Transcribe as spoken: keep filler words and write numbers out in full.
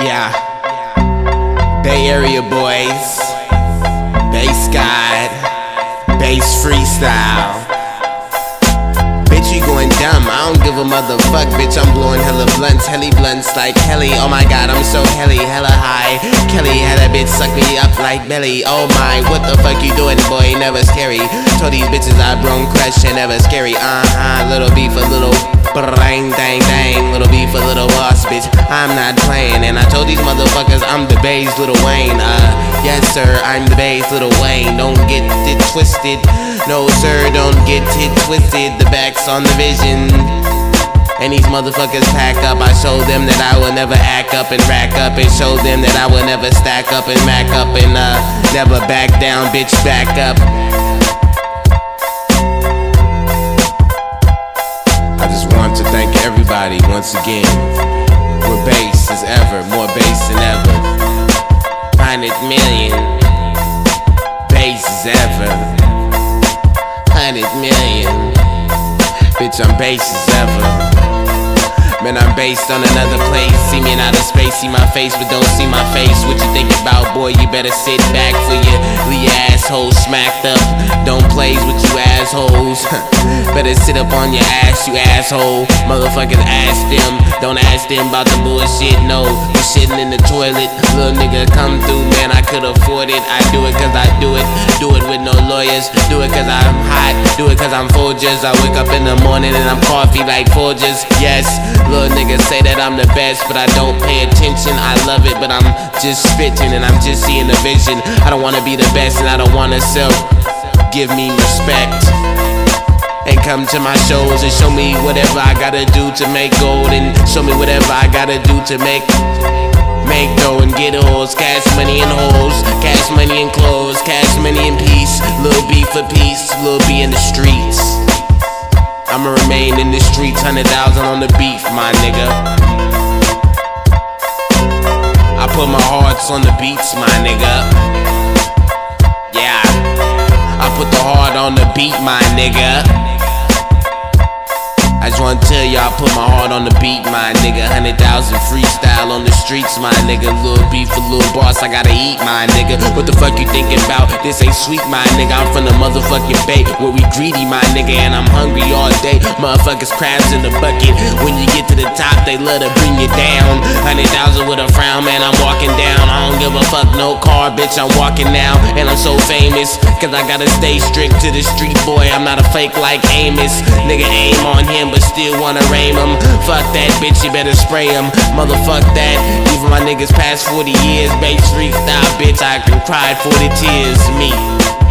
Yeah, Bay Area boys, bass god, bass freestyle. Bitch, you going dumb, I don't give a motherfuck, bitch, I'm blowing hella blunts, helly blunts like Helly. Oh my god, I'm so helly, hella high. Kelly had a bitch suck me up like belly. Oh my, what the fuck you doing, boy, never scary. Told these bitches I brung crush and never scary. Uh-huh, little beef, a little bang, dang, dang. Little beef, a little boss, bitch, I'm not playing. And I told these motherfuckers I'm the bass, Lil Wayne. Uh, yes sir, I'm the bass, Lil Wayne. Don't get it twisted. No sir, don't get it twisted. The back's on the vision. And these motherfuckers pack up. I showed them that I will never act up and rack up, and showed them that I will never stack up and mac up, and uh, never back down, bitch, back up. I just want to thank everybody once again. More bass as ever, more bass than ever. Hundred million bass as ever. Hundred million, bitch, I'm bass as ever. Man, I'm based on another place. See me in outer space, see my face, but don't see my face. What you think about, boy? You better sit back for your leave your asshole smacked up. Don't plays with you assholes. Better sit up on your ass, you asshole. Motherfuckers ask them, don't ask them about the bullshit. No, you shitting in the toilet, little nigga, come through, man. I could afford it. I do it cause I do it. Do it with no lawyers. Do it cause I'm hot. Do it cause I'm Folgers. I wake up in the morning and I'm coffee like Folgers. Yes. Little niggas say that I'm the best, but I don't pay attention. I love it, but I'm just spitting and I'm just seeing the vision. I don't wanna be the best and I don't wanna sell. Give me respect and come to my shows and show me whatever I gotta do to make gold, and show me whatever I gotta do to make Make dough and get hoes, cash money and hoes, cash money and clothes, cash money and peace. Little B for peace, little B in the streets. I'ma remain in the streets, hundred thousand on the beef, my nigga. I put my hearts on the beats, my nigga. Yeah, I put the heart on the beat, my nigga. I just wanna tell y'all, I put my heart on the beat, my nigga. Hundred thousand freestyle on the streets, my nigga. Little beef for little boss, I gotta eat, my nigga. What the fuck you thinking about? This ain't sweet, my nigga. I'm from the motherfucking Bay, where we greedy, my nigga, and I'm hungry all day. Motherfuckers crabs in the bucket. When you get to the top, they love to bring you down. Hundred thousand with a frown, man, I'm walking down. I don't give a fuck, no car, bitch, I'm walking now. And I'm so famous, cause I gotta stay strict to the street, boy. I'm not a fake like Amos. Nigga aim on him, but still wanna rame him. Fuck that, bitch, you better spray him. Motherfuck that, even my niggas past forty years. Bass freestyle, bitch, I can cry for the tears. Me